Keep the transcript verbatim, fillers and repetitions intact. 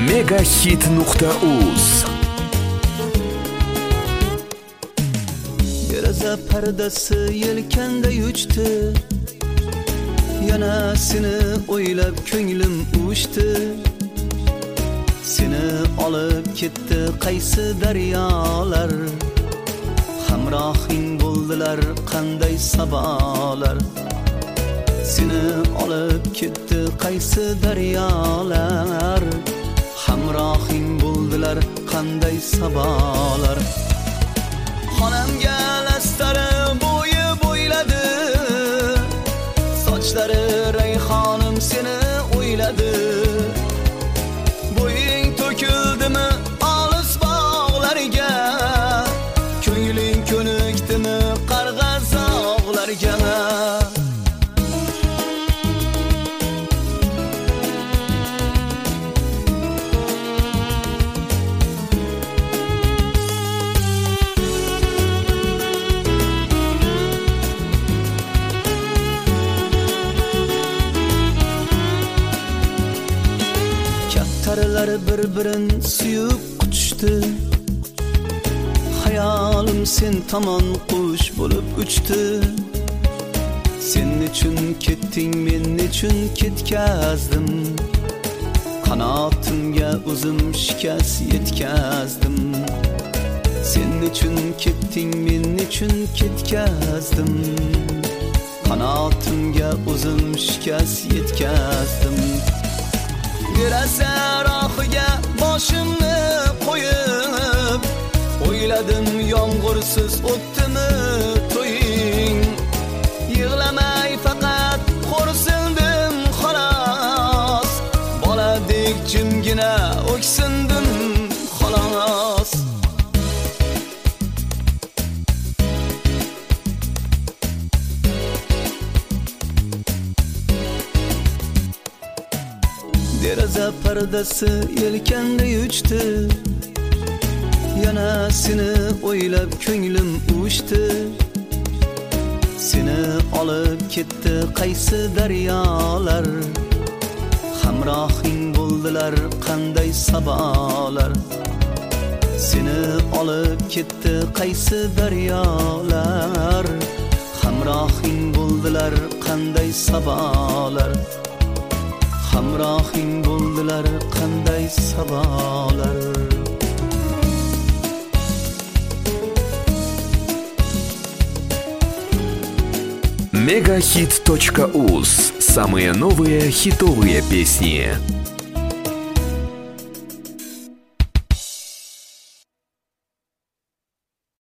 Megahit nuqta uz. Deraza pardasi yelkanda uchdi, yana seni o'ylab ko'nglim uvushdi. Seni olib ketdi qaysi daryolar, hamrohing bo'ldilar qanday sabolar. Seni olib ketdi qaysi daryolar, hamrohing bo'ldilar qanday sabolar. Xonamga lastari bo'yi bo'yladi, sochlari rayhonim seni o'yladi. Bo'ying to'kildimi olis bog'larga, ko'ngling ko'nikdimi qarg'azog'larga. Qarilar bir-birin suyup quchdi, hayolim sen tomon qush bo'lib uchdi. Sen uchun ketding, men uchun ketkazdim, qanotimga o'zim shikast yetkazdim. Sen uchun ketding, men uchun ketkazdim, qanotimga o'zim shikast yetkazdim. Deraza rohiga boshimni qo'yib, o'yladim yomg'irsiz o'tdimi to'ying. Yig'lamay faqat xo'rsindim xolos, boladek jimgina o'ksindim xolos. Deraza pardasi yelkanda uchdi, yana seni o'ylab ko'nglim uvushdi. Seni olib ketdi qaysi daryolar, hamrohing bo'ldilar qanday sabolar. Seni olib ketdi qaysi daryolar, hamrohing bo'ldilar qanday sabolar. Hamrohing bo'ldilar qanday sabolar. Megahit точка уз. Самые новые хитовые песни.